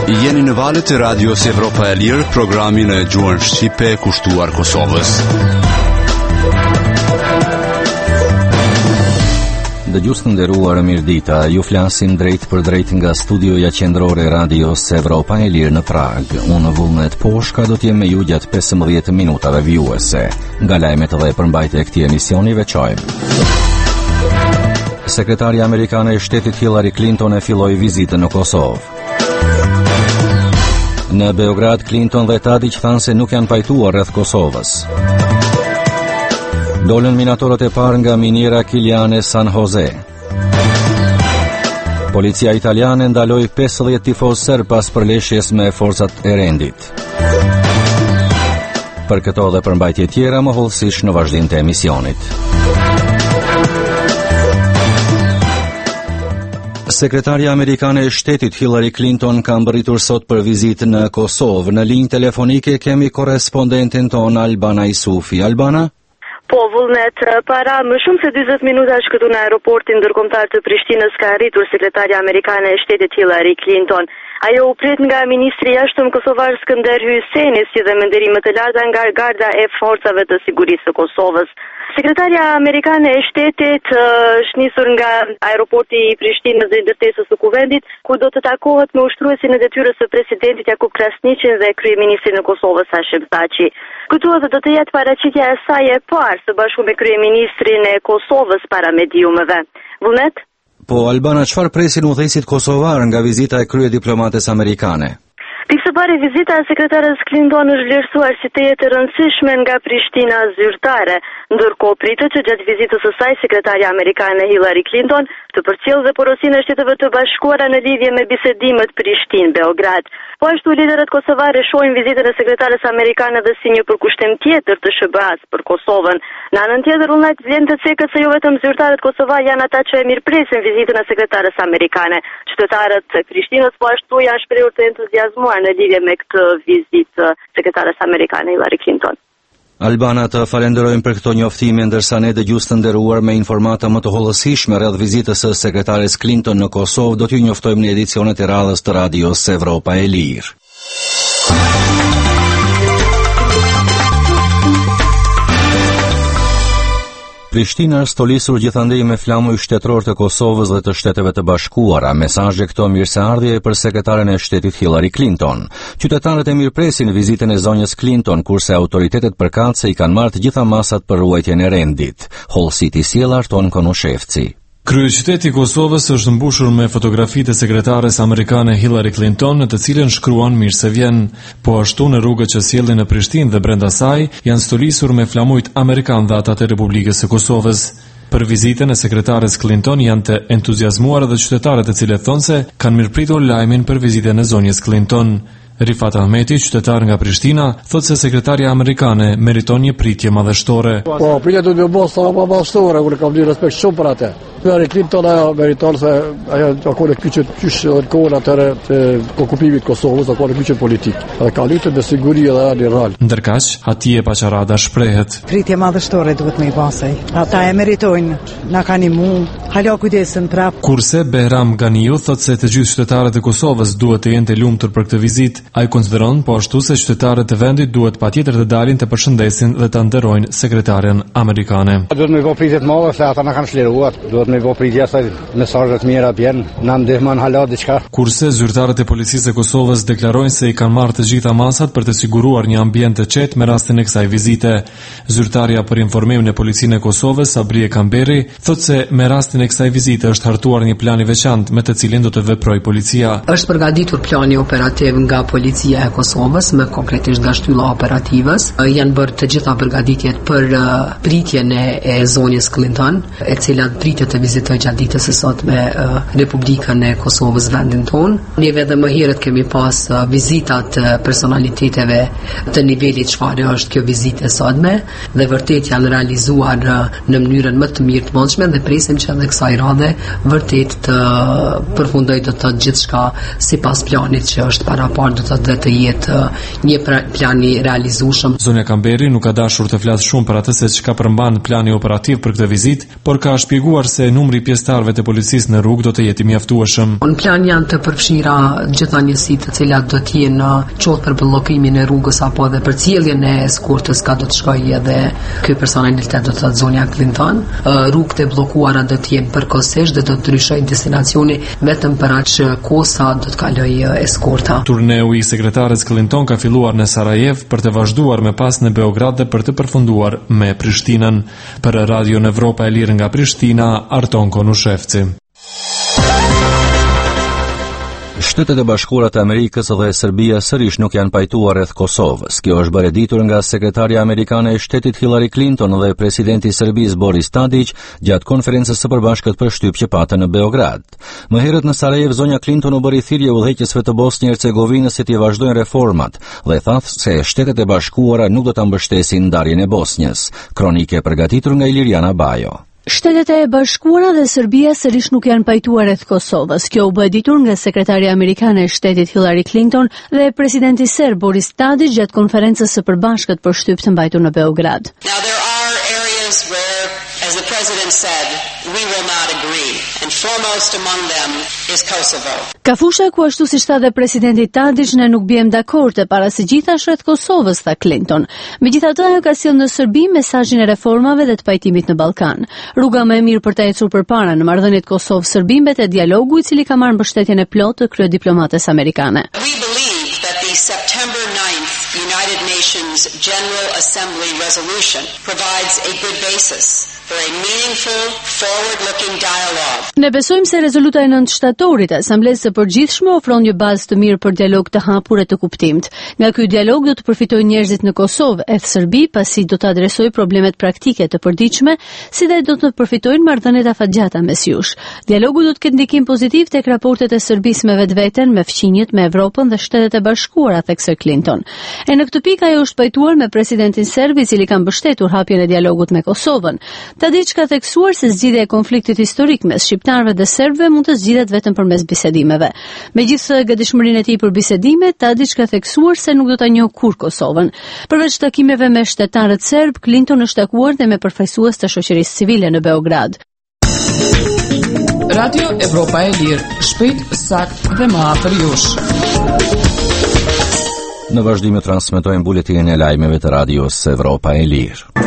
Jeni në valët e Radios Evropa e Lirë, programin e gjuhën shqipe kushtuar Kosovës. Dëgjues të nderuar, mirëdita. Ju flasim drejt për drejt nga studioja qendrore e Radios Evropa e Lirë në Prag. Unë Vullnet Poshka do t'jem me ju gjatë 15 minutave vjuese. Nga lajmet dhe përmbajtja e këtij emisioni veçojmë. Sekretarja amerikane e shtetit Hillary Clinton e filloi vizitën në Kosovë. Në Beograd, Clinton dhe Tadić thanë se nuk janë pajtuar rreth Kosovës. Dolën minatorët e parë nga miniera Kiliane San Jose. Policia italiane ndaloi 50 tifoz serb pas përleshjes me forcat e rendit. Për këto dhe përmbajtje tjera më hollësisht në vazhdim të emisionit. Sekretarja amerikane e shtetit Hillary Clinton ka mbërritur sot për vizitë në Kosovë. Në linjë telefonike kemi korrespondentin ton Albana Isufi. Albana? Po, Vullnet, para më shumë se 40 minutash këtu në aeroportin ndërkombëtar të Prishtinës ka arritur sekretarja amerikane e shtetit Hillary Clinton. Ajo u prit nga ministri i jashtëm kosovar Skënder Hyjseni, si dhe me ndërime të larta nga garda e forcave të sigurisë së Kosovës. Sekretarja amerikane e shtetit është nisur nga aeroporti i Prishtinës dhe ndërtesës së Kuvendit, ku do të takohet me ushtruesin e detyrës së presidentit Jakub Krasniqin dhe kryeministrin e Kosovës Hashim Thaçi. Këtu edhe do të jetë paraqitja e saj e parë së bashku me kryeministrin e Kosovës para mediumeve. Vullnet? Po, Albana, çfarë presin udhëheqësit kosovar nga vizita e kryediplomates amerikane? Pikë së pari, vizita e sekretarës Clinton është vlerësuar si të jetë e rëndësishme nga Prishtina zyrtare, ndërkohë pritet që gjatë vizitës së saj sekretarja amerikane Hillary Clinton të përcjellë dhe porosinë e Shteteve të Bashkuara në lidhje me bisedimet Prishtinë-Beograd. Po ashtu liderët kosovarë shohin vizitën e sekretarës amerikane dhe si një përkushtim tjetër të SBA-s për Kosovën. Në anën tjetër, ullnat vjen të cekët se jo vetëm zyrtarët kosovar janë ata që e mirëpresin vizitën e sekretarës amerikane. Qytetarët e Prishtinës po ashtu janë shprehur të entuziazmuar në lidhje me këtë vizitë sekretarës amerikane Hillary Clinton. Albana, të falenderojmë për këto njoftime, ndërsa ne dëgjues të nderuar me informata më të hollësishme rreth vizitës së sekretares Clinton në Kosovë, do t'ju njoftojmë në edicionet e radhës të Radios Evropa e Lirë. Prishtina është stolisur gjithandej me flamuj shtetëror të Kosovës dhe të Shteteve të Bashkuara. Mesazhe këto mirëseardhje për sekretaren e shtetit Hillary Clinton. Qytetarët e mirëpresin vizitën e zonjës Clinton, kurse autoritetet përkatëse i kanë marrë të gjitha masat për ruajtjen e rendit. Hollësit i sjell Arton Konushevci. Kryeqyteti i Kosovës është mbushur me fotografitë e sekretares amerikane Hillary Clinton, në të cilën shkruan mirë se vjen. Po ashtu në rrugët që sjellin në Prishtinë dhe brenda saj janë stolisur me flamujt amerikan dhe ata të Republikës së Kosovës. Për vizitën e sekretares Clinton janë të entuziazmuar edhe qytetarët, e cilët thonë se kanë mirëpritur lajmin për vizitën e zonjës Clinton. Rifat Ahmeti, qytetar nga Prishtina, thotë se sekretarja amerikane meriton një pritje madhështore. Po, pritja do të bëj sa më madhështore, unë kam respekt shumë për atë. Hillary Clinton ajo meriton se ajo akoma kyçet qysh kohën atëre të okupimit të Kosovës, akoma kyçet politik. Dhe ka lutur me siguri edhe në rol. Ndërkaq, Atije Paqarada shprehet. Pritje madhështore duhet më i pasaj. Ata e meritojnë, na kanë imu, hala kujdesen prap. Kurse Behram Ganiu thotë se të gjithë qytetarët e Kosovës duhet të jenë të lumtur për këtë vizitë. Ai konsideron po ashtu se qytetarët e vendit duhet patjetër të dalin të përshëndesin dhe të nderojnë sekretaren amerikane. Duhet me vë pritje të mëdha se ata na kanë shliruar. Duhet me vë pritje sa mesazhe të mira bjen, na ndihmon hala diçka. Kurse zyrtarët e policisë së Kosovës deklarojnë se i kanë marrë të gjitha masat për të siguruar një ambient të qetë me rastin e kësaj vizite. Zyrtarja për informimin e policinë e Kosovës, Sabrie Kamberi, thotë se me rastin e kësaj vizite është hartuar një plan i veçantë me të cilin do të veprojë policia. Është përgatitur plani operativ nga Policia e Kosovës, me konkretisht nga shtylla operativës. Janë bërë të gjitha përgatitjet për pritjen e zonjës Clinton, e cila pritet të vizitojë gjatë ditës së sotme Republikën e Kosovës, vendin tonë. Neve edhe më herët kemi pas vizitat personaliteteve të nivelit çfarë është kjo vizitë e sotme, dhe vërtet janë realizuar në mënyrën më të mirë të mundshme, dhe presim që edhe kësaj radhe vërtet të përfundojë të thotë gjithçka sipas planit që është parapar, do të jetë një plan i realizueshëm. Zonja Kamberi nuk ka dashur të flasë shumë për atë se çka përmban plani operativ për këtë vizitë, por ka shpjeguar se se numri i pjesëtarëve të policisë në rrugë do të jetë i mjaftueshëm. Në plan janë të përfshira gjitha njësitë të cilat do të jenë qoftë për bllokimin e rrugës apo edhe për ciljen e eskortës ka do të shkojë edhe ky personalitet do të thotë zonja Clinton. Rrugët e bllokuara do të jenë përkohësisht dhe do të ndryshojnë destinacioni vetëm për aq kohë sa do të kalojë eskorta. Turneu i sekretares Clinton ka filluar në Sarajev për të vazhduar më pas në Beograd dhe për të përfunduar me Prishtinën. Për Radio Evropa e Lirë nga Prishtina, Arton Konushevci. Shtetet e Bashkuara të Amerikës dhe Serbia sërish nuk janë pajtuar rreth Kosovës. Kjo është bërë ditur nga sekretarja amerikane e shtetit Hillary Clinton dhe presidenti i Serbisë Boris Tadić gjatë konferencës së përbashkët për shtyp që patën në Beograd. Më herët në Sarajev zonja Clinton u bëri thirrje udhëheqësve të Bosnjë Hercegovinës se të vazhdojnë reformat dhe tha se Shtetet e Bashkuara nuk do ta mbështesin ndarjen e Bosnjës. Kronike e përgatitur nga Iliriana Bajo. Shtetet e Bashkuara dhe Serbia sërish nuk janë pajtuar rreth Kosovës. Kjo u bë ditur nga sekretarja amerikane e shtetit Hillary Clinton dhe presidenti serb Boris Tadić gjatë konferencës së përbashkët për shtyp të mbajtur në Beograd. Now there are areas where, as the president said, we will not agree, and foremost among them is Kosovo. Ka fusha ku ashtu siç tha dhe presidenti Tadić ne nuk biem dakord e para së gjithash rreth Kosovës, tha Clinton. Megjithatë ajo ka sjellë në Serbi mesazhin e reformave dhe të pajtimit në Ballkan. Rruga më e mirë për të ecur përpara në marrëdhëniet Kosovë-Serbi mbetet dialogu i cili ka marrë mbështetjen e plotë të kryediplomates amerikane. We believe that the September 9th United Nations General Assembly resolution provides a good basis for a meaningful, forward-looking dialogue. Ne besojmë se rezoluta e 9 shtatorit e Asamblesë së Përgjithshme ofron një bazë të mirë për dialog të hapur e të kuptimit. Nga ky dialog do të përfitojnë njerëzit në Kosovë e Serbi, pasi do të adresojë problemet praktike të përditshme, si dhe do të përfitojnë marrëdhëniet afatgjata mes jush. Dialogu do të ketë ndikim pozitiv tek raportet e Serbisë me vetveten, me fqinjet, me Evropën dhe Shtetet e Bashkuara, theksoi Clinton. E në këtë pikë ajo është pajtuar me presidentin serb, i cili ka mbështetur hapjen e dialogut me Kosovën. Tadić ka theksuar se zgjidhja e konfliktit historik mes shqiptarëve dhe serbëve mund të zgjidhet vetëm përmes bisedimeve. Megjithëse gatishmërinë e tij për bisedime, Tadić ka theksuar se nuk do ta njohë kurrë Kosovën. Përveç takimeve me shtetarët serb, Clinton është takuar dhe me përfaqësues të shoqërisë civile në Beograd. Radio Evropa e Lirë, shpejt, sakt dhe më afër jush. Në vazhdim e transmetojmë buletinin e lajmeve të radios Evropa e Lirë.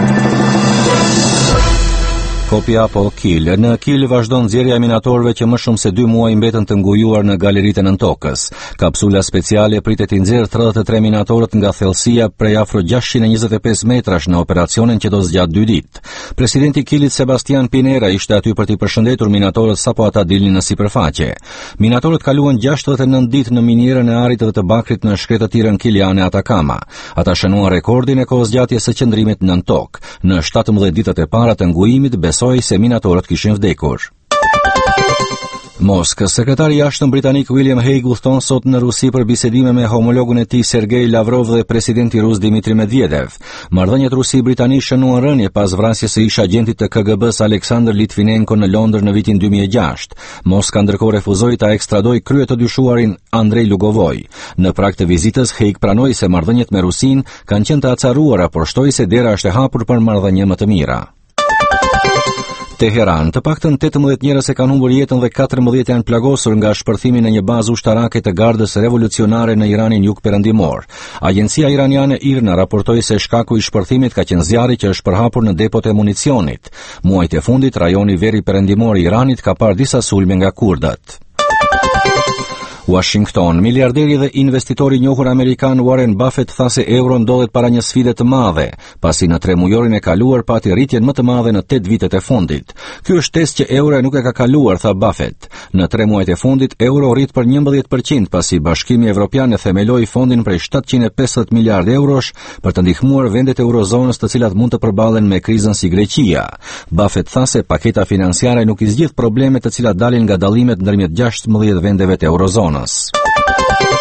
Kopja apo Kil. Në Kil vazhdon nxjerrja e minatorëve që më shumë se 2 muaj mbetën të ngujuar në galeritë nën tokës. Kapsula speciale pritet të nxjerrë 33 minatorët nga thellësia prej afro 625 metrash në operacionin që do zgjat 2 ditë. Presidenti i Kilit Sebastian Pinera ishte aty për t'i përshëndetur minatorët sapo ata dilnin në sipërfaqe. Minatorët kaluan 69 ditë në minierën e arit dhe të bakrit në shkretëtirën Kiliane Atakama. Ata shënuan rekordin e kohëzgjatjes së qëndrimit nën tokë. Në 17 ditët e para të ngujimit besoi se minatorët kishin vdekur. Moskë. Sekretari i jashtëm britanik William Hague udhton sot në Rusi për bisedime me homologun e tij Sergej Lavrov dhe presidenti rus Dmitri Medvedev. Marrëdhëniet rusi-britanik shënuan rënje pas vrasjes së ish agentit të KGB-s Aleksandr Litvinenko në Londër në vitin 2006. Moska ndërkohë refuzoi ta ekstradoi krye të dyshuarin Andrei Lugovoj. Në prag të vizitës, Hague pranoi se marrëdhëniet me Rusin kanë qenë të acaruara, por shtoi se dera është e hapur për marrëdhënie më të mira. Teheran. Të paktën 18 njerëz e kanë humbur jetën dhe 14 janë plagosur nga shpërthimi në një bazë ushtarake të Gardës Revolucionare në Iranin jugperëndimor. Agjencia iraniane IRNA raportoi se shkaku i shpërthimit ka qenë zjarri që është përhapur në depot e municionit. Muajt e fundit rajoni veri perëndimor i Iranit ka parë disa sulme nga kurdët. Washington. Miliarderi dhe investitori i njohur amerikan Warren Buffett tha se euro ndodhet para një sfide të madhe, pasi në 3 mujorin e kaluar pati rritjen më të madhe në 8 vitet e fundit. Ky është test që euro nuk e ka kaluar, tha Buffett. Në 3 muajt e fundit euro rrit për 11%, pasi Bashkimi Evropian e themeloi fondin prej 750 miliardë eurosh për të ndihmuar vendet e eurozonës të cilat mund të përballen me krizën si Greqia. Buffett tha se paketa financiare nuk i zgjidh problemet të cilat dalin nga dallimet ndërmjet 16 vendeve të eurozonës.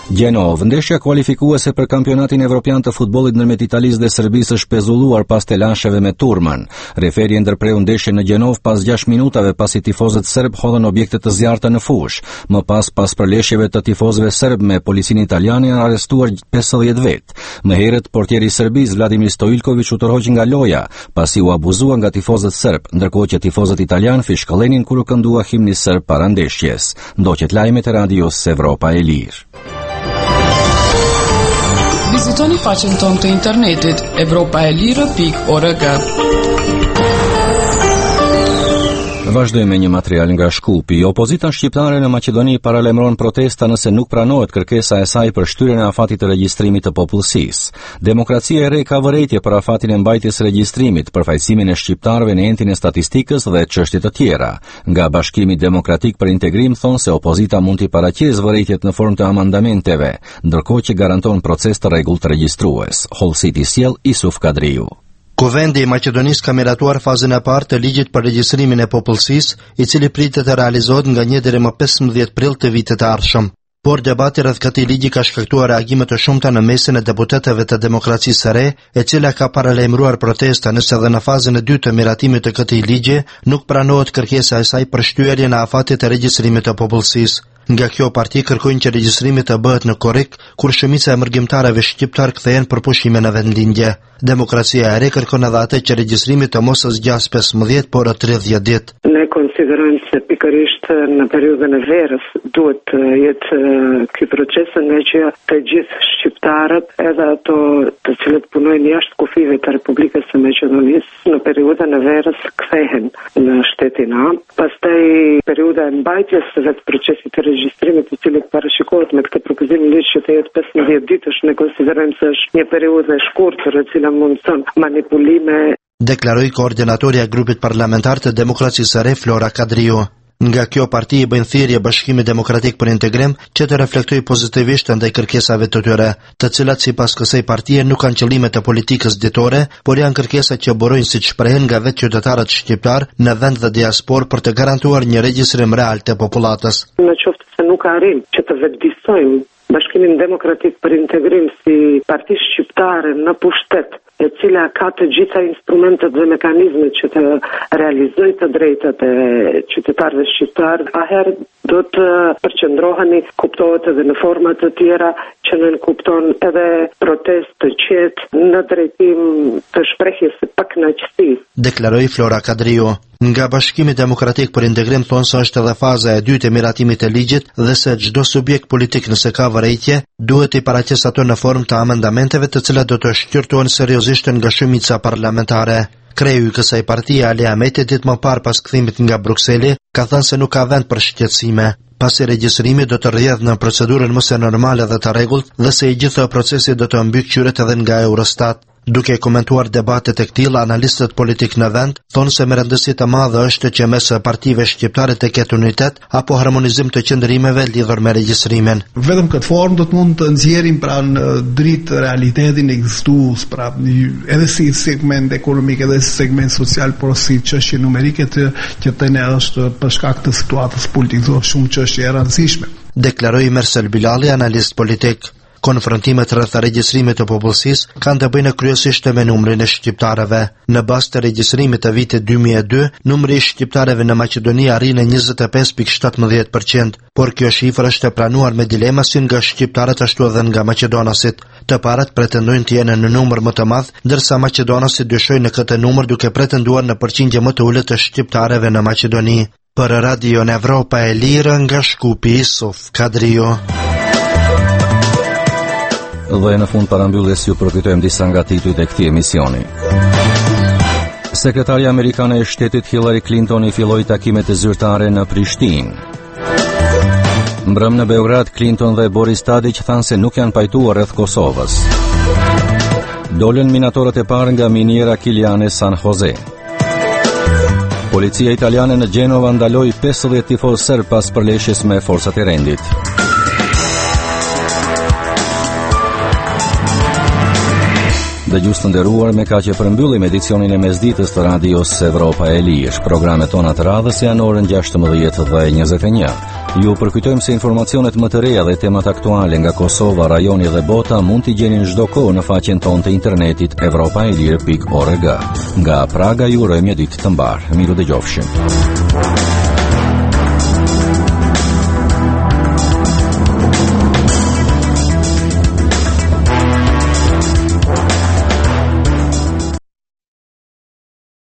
Gjenov, ndeshja kualifikuese për kampionatin evropian të futbollit ndërmjet Italisë dhe Serbisë është pezulluar pas telasheve me turmën. Referi ndërpreu ndeshjen në Gjenov pas 6 minutave pasi tifozët serb hodhën objekte të zjarrta në fushë. Më pas përleshjeve të tifozëve serb me policinë italiane janë arrestuar 50 vet. Më herët portieri i Serbisë Vladimir Stojilković u tërhoq nga loja pasi u abuzua nga tifozët serb, ndërkohë që tifozët italian fishkëllenin kur u këndua himni serb para ndeshjes. Ndoqet lajmet e radios Evropa e Lirë. Vizitoni faqen tonë të internetit evropaelira.org. Vazhdojmë me një material nga Shkupi. Opozita shqiptare në Maqedoni paralajmëron protesta nëse nuk pranohet kërkesa e saj për shtyrjen e afatit të regjistrimit të popullsisë. Demokracia e re ka vërejtje për afatin e mbajtjes regjistrimit, përfaqësimin e shqiptarëve në entin e statistikës dhe çështje të tjera. Nga Bashkimi Demokratik për Integrim thonë se opozita mund t'i paraqesë vërejtjet në formë të amendamenteve, ndërkohë që garanton proces të rregullt regjistrues. Hollësit i sjell Isuf Kadriu. Kuvendi i Maqedonisë ka miratuar fazën e parë të ligjit për regjistrimin e popullsisë, i cili pritet të realizohet nga 1 deri më 15 prill të vitit të ardhshëm. Por debati rreth këtij ligji ka shkaktuar reagime të shumta në mesin e deputetëve të Demokracisë së Re, e cila ka paralajmëruar protesta nëse edhe në fazën e dytë të miratimit të këtij ligji nuk pranohet kërkesa e saj për shtyerjen e afatit të regjistrimit të popullsisë. Nga kjo parti kërkojnë që regjistrimi të bëhet në korrik, kur shumica e mërgjimtarëve shqiptar kthehen për pushime në vendlindje. Demokracia e Re kërkon edhe atë që regjistrimi të mos zgjas 15, por 30 ditë. Ne konsiderojmë se pikërisht në periudhën e verës duhet të jetë ky proces nga që të gjithë shqiptarët, edhe ato të cilët punojnë jashtë kufive të Republikës së Maqedonisë në periudhën e verës kthehen në shtetin A. Pastaj periudha e mbajtjes së vetë procesit të regjistrimit, i cili parashikohet me këtë propozim ligj që të jetë 15 ditësh, ne konsiderojmë se është një periudhë e shkurtër e cila mundson manipulime. Deklaroi koordinatorja e grupit parlamentar të Demokracisë së Re Flora Kadriu. Nga kjo parti i bëjnë thirrje Bashkimit Demokratik për Integrim që të reflektojë pozitivisht ndaj kërkesave të tyre, të cilat sipas kësaj partie nuk kanë qëllime të politikës ditore, por janë kërkesa që burojnë siç shprehen nga vetë qytetarët shqiptar në vend dhe diaspor për të garantuar një regjistrim real të popullatës. Në qoftë se nuk arrim që të vetëdijsojmë Bashkimin Demokratik për Integrim si parti shqiptare në pushtet, e cila ka të gjitha instrumentet dhe mekanizmet që të realizojë të drejtat e qytetarëve shqiptar, atëherë do të përqendroheni, kuptohet edhe në forma të tjera që nën kupton edhe protest të qetë në drejtim të shprehjes së pakënaqësisë. Deklaroi Flora Kadriu. Nga Bashkimi Demokratik për Integrim thonë se është edhe faza e dytë e miratimit të ligjit dhe se çdo subjekt politik nëse ka vërejtje, duhet i paraqesë ato në formë të amendamenteve të cilat do të shqyrtohen seriozisht nga shumica parlamentare. Kreu i kësaj partie Ali Ahmeti ditë më parë pas kthimit nga Brukseli ka thënë se nuk ka vend për shqetësime. Pasi regjistrimi do të rrjedhë në procedurën më së normale dhe të rregullt dhe se i gjithë procesi do të mbyq qyret edhe nga Eurostat. Duke komentuar debatet e këtilla, analistët politik në vend thonë se me rëndësi të madhe është që mes partive shqiptare të ketë unitet apo harmonizim të qëndrimeve lidhur me regjistrimin. Vetëm këtë formë do të mund të nxjerrim pra në dritë realitetin ekzistues, pra edhe si segment ekonomik edhe si segment social, por si çështje numerike që tani është për shkak të situatës politike shumë çështje e rëndësishme. Deklaroi Mersel Bilali, analist politik. Konfrontimet rreth regjistrimit të popullsisë kanë të bëjnë kryesisht me numrin e shqiptarëve. Në bazë të regjistrimit të vitit 2002, numri i shqiptarëve në Maqedoni arrin në 25.17%, por kjo shifër është e pranuar me dilema si nga shqiptarët ashtu edhe nga maqedonasit. Të parat pretendojnë të jenë në numër më të madh, ndërsa maqedonasit dyshojnë në këtë numër duke pretenduar në përqindje më të ulët të shqiptarëve në Maqedoni. Për Radio Evropa e Lirë nga Shkupi, Isuf Kadriu. Dhe në fund parambylles ju përkujtojmë disa nga titujt e këtij emisioni. Sekretarja amerikane e shtetit Hillary Clinton i filloi takimet e zyrtare në Prishtinë. Mbrëm në Beograd, Clinton dhe Boris Tadić thanë se nuk janë pajtuar rreth Kosovës. Dolën minatorët e parë nga miniera Kiliane San Jose. Policia italiane në Gjenova ndaloi 50 tifozë serb pas përleshjes me forcat e rendit. Dëgjues të nderuar, me kaq e përmbyllim edicionin e mesditës të Radios Evropa e Lirë. Programet tona të radhës janë orën 16:21. Ju përkujtojmë se informacionet më të reja dhe temat aktuale nga Kosova, rajoni dhe bota mund t'i gjeni çdo kohë në faqen tonë të internetit evropaelir.org. Nga Praga ju urojmë një ditë të mbarë. Miru dëgjofshim.